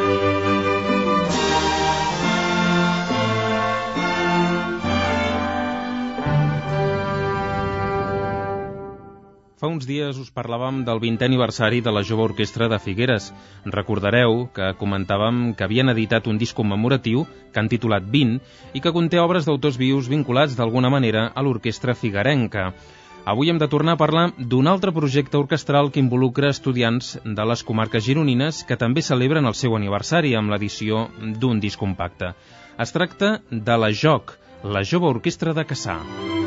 Fa uns dies us parlàvem del 20è aniversari de la Jove Orquestra de Figueres. Recordareu que comentàvem que havien editat un disc commemoratiu que han titulat 20 i que conté obres d'autors vius vinculats d'alguna manera a l'orquestra figuerenca. Avui hem de tornar a parlar d'un altre projecte orquestral que involucra estudiants de les comarques gironines que també celebren el seu aniversari amb l'edició d'un disc compacte. Es tracta de la JOC, la Jove Orquestra de Cassà.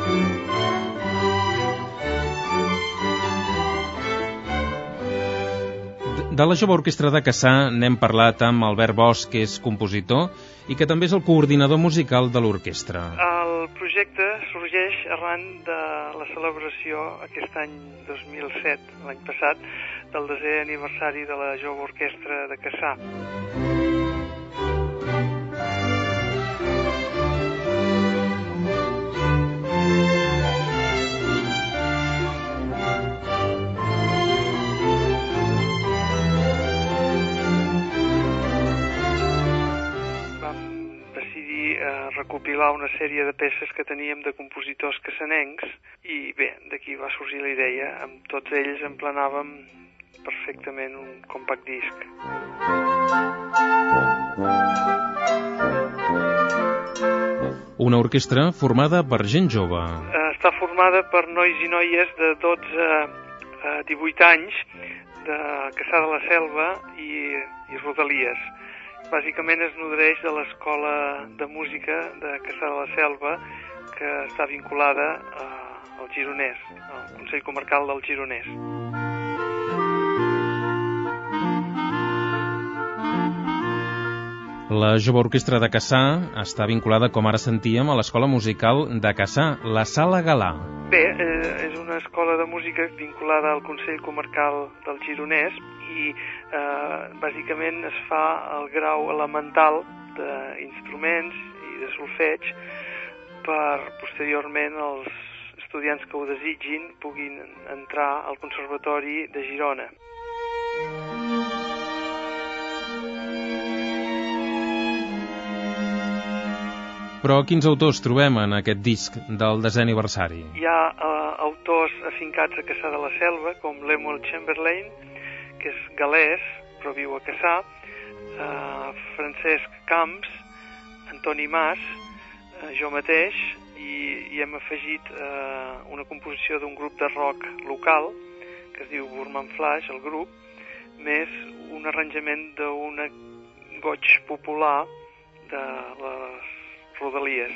De la Jove Orquestra de Cassà n'hem parlat amb Albert Bosch, que és compositor i que també és el coordinador musical de l'orquestra. El projecte sorgeix arran de la celebració aquest any 2007, l'any passat, del 10è aniversari de la Jove Orquestra de Cassà. Recopilar una sèrie de peces que teníem de compositors cassanencs i bé, d'aquí va sorgir la idea. Amb tots ells emplenàvem perfectament un compact disc. Una orquestra formada per gent jove. Està formada per nois i noies de 12 a 18 anys de Cassà de la Selva i Rodalies. Bàsicament es nodreix de l'Escola de Música de Cassà de la Selva, que està vinculada al Gironès, al Consell Comarcal del Gironès. La Jove Orquestra de Cassà està vinculada, com ara sentíem, a l'Escola Musical de Cassà, la Sala Galà. Bé, és una escola de música vinculada al Consell Comarcal del Gironès i bàsicament es fa el grau elemental d'instruments i de solfeig per posteriorment els estudiants que ho desitgin puguin entrar al Conservatori de Girona. Però quins autors trobem en aquest disc del 10è aniversari? Hi ha autors afincats a Cassà de la Selva, com Lemuel Chamberlain, que és galès, però viu a Cassà, Francesc Camps, Antoni Mas, jo mateix, i hem afegit una composició d'un grup de rock local, que es diu Burman Flash, el grup, més un arranjament d'un goig popular de les Rodalies.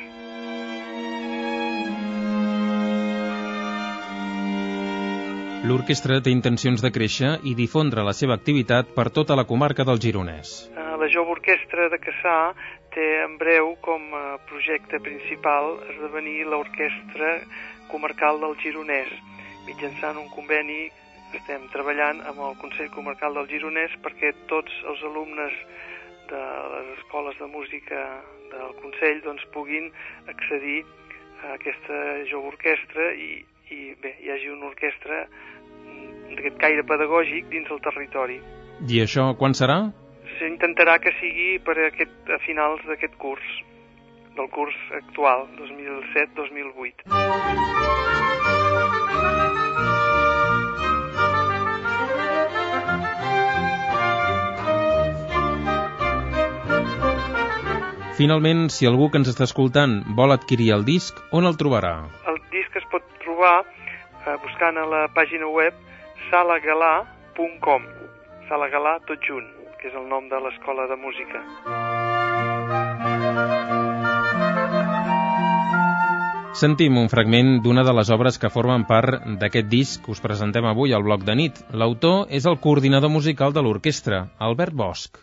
L'orquestra té intencions de créixer i difondre la seva activitat per tota la comarca del Gironès. La Jove Orquestra de Cassà té en breu com a projecte principal esdevenir l'Orquestra Comarcal del Gironès. Mitjançant un conveni estem treballant amb el Consell Comarcal del Gironès perquè tots els alumnes de les escoles de música del Consell puguin accedir a aquesta Jove Orquestra i bé, hi hagi una orquestra d'aquest caire pedagògic dins el territori. I això quan serà? S'intentarà que sigui a finals d'aquest curs, del curs actual, 2007-2008. Finalment, si algú que ens està escoltant vol adquirir el disc, on el trobarà? El disc es pot trobar buscant a la pàgina web salagalà.com, Salagalà tot junt, que és el nom de l'Escola de Música. Sentim un fragment d'una de les obres que formen part d'aquest disc que us presentem avui al Bloc de Nit. L'autor és el coordinador musical de l'orquestra, Albert Bosch.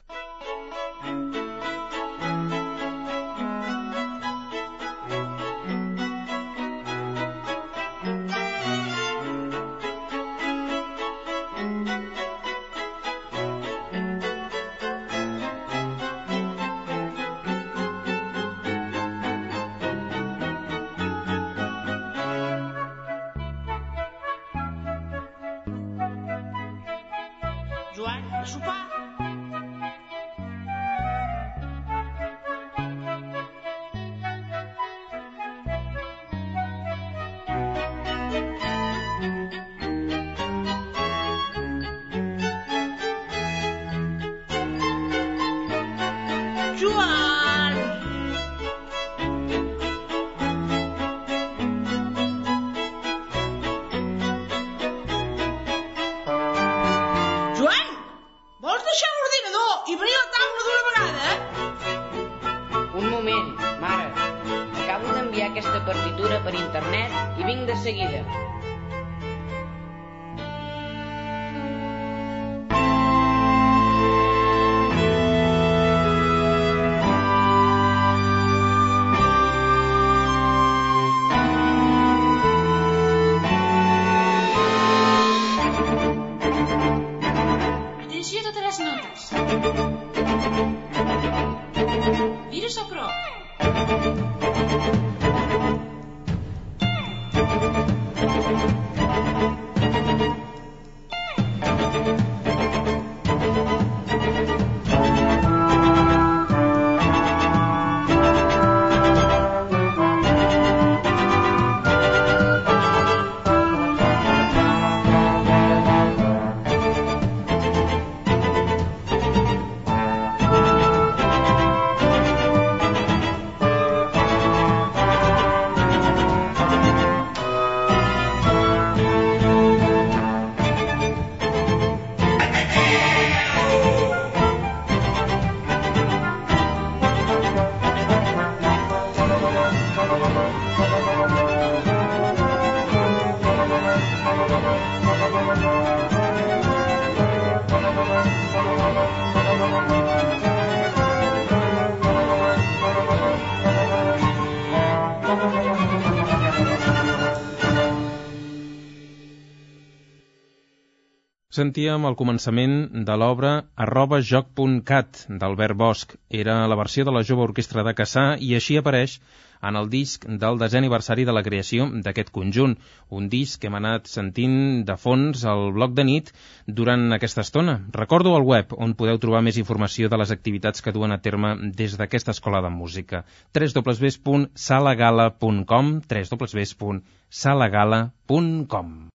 Joan, a sopar. Joan! Joan, vols deixar l'ordinador i venir a la taula d'una vegada? Un moment, mare. Acabo d'enviar aquesta partitura per internet i vinc de seguida. Atenció a totes les notes. Vires a prop. Sentíem al començament de l'obra @joc.cat d'Albert Bosch. Era la versió de la Jove Orquestra de Cassà i així apareix en el disc del 10è aniversari de la creació d'aquest conjunt. Un disc que hem anat sentint de fons al bloc de nit durant aquesta estona. Recordo el web on podeu trobar més informació de les activitats que duen a terme des d'aquesta escola de música. www.salagala.com www.salagala.com